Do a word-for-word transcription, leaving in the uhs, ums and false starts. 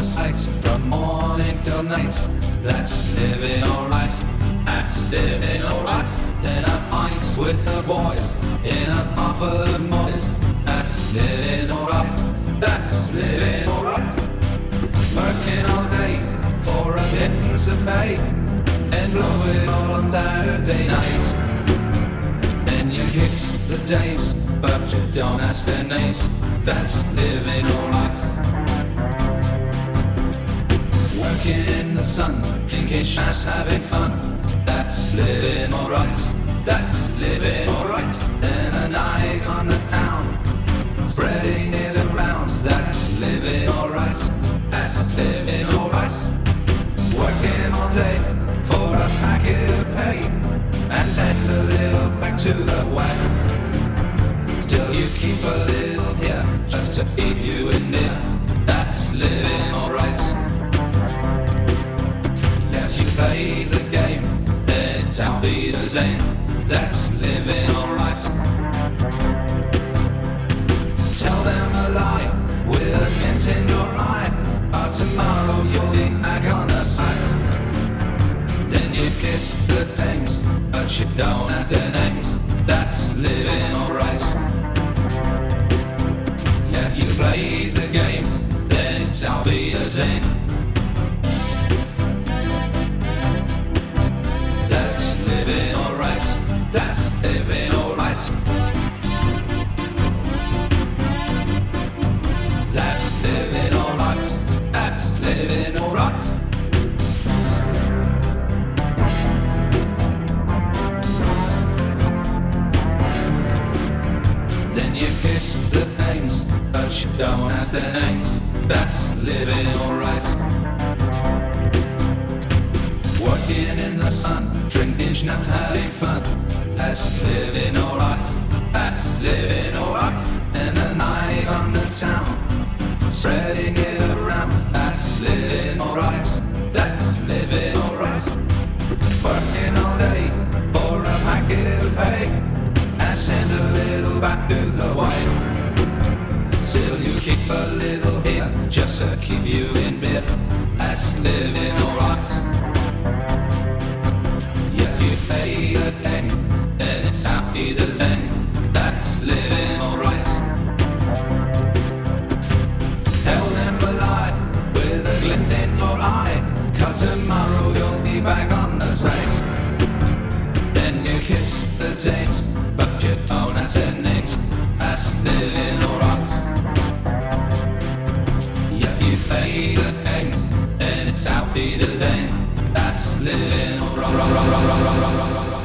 the sight from morning till night. That's living alright. That's living alright. In a pint with the boys, in a puff of noise. That's living alright. That's living alright. Working all day for a pittance of pay, and blow it all on Saturday night. Then you kiss the dames, but you don't ask their names. That's living alright. Working in the sun, drinking shots, having fun. That's living alright. That's living alright. Then a night on the town, spreading it around. That's living alright. That's living alright. Working all day for a packet of pay, and send a little back to the wife. Still you keep a little here, just to keep you in there. That's living alright. Yes, you play the game, then it's auf Wiedersehen. That's living alright. Tell them a lie with a glint in your eye, but tomorrow you'll be back on the site. Then you kiss the dames, but you don't have their names. That's living alright. Yeah, you play the game, then it's auf Wiedersehen. That's living alright. That's living alright. That's living alright. That's living alright. Then you kiss the names, but you don't ask their names. That's living alright. Working in the sun, drinking schnapps, having fun. That's living alright. That's living alright. And a night on the town, spreading it around. That's living alright. That's living alright. Working all day for a packet of hay, and send a little back to the wife. Still you keep a little here, just to keep you in bed. That's living alright. Yes, you pay the game, then it's auf Wiedersehen. That's living alright. Tell them a lie with a glint in your eye, 'cause tomorrow you'll be back on the site. Then you kiss the dames, but you don't ask their names. That's living alright. Yeah, you play the game, then it's auf Wiedersehen. That's living alright.